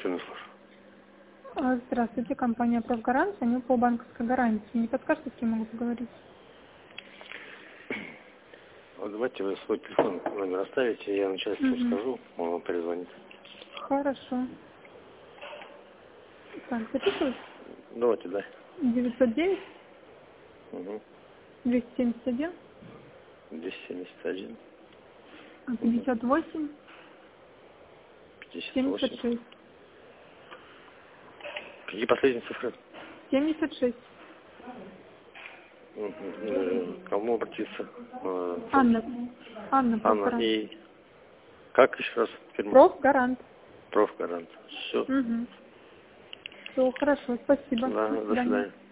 активный слушаю. Здравствуйте, компания «Профгарант», звоню по банковской гарантии. Не подскажете, с кем могу поговорить? Вот давайте вы свой телефон номер оставите, я начальству скажу, он вам перезвонит. Хорошо. Так, записывать? Давайте, да. 909 Угу. 271 271 58 58. 76. Какие последние цифры? 76. Кому обратиться? Анна. Анна, Анна. «Профгарант». И как еще раз? Фирма? «Профгарант». Профгарант. Все. Все, хорошо, спасибо. Да, До до свидания. свидания.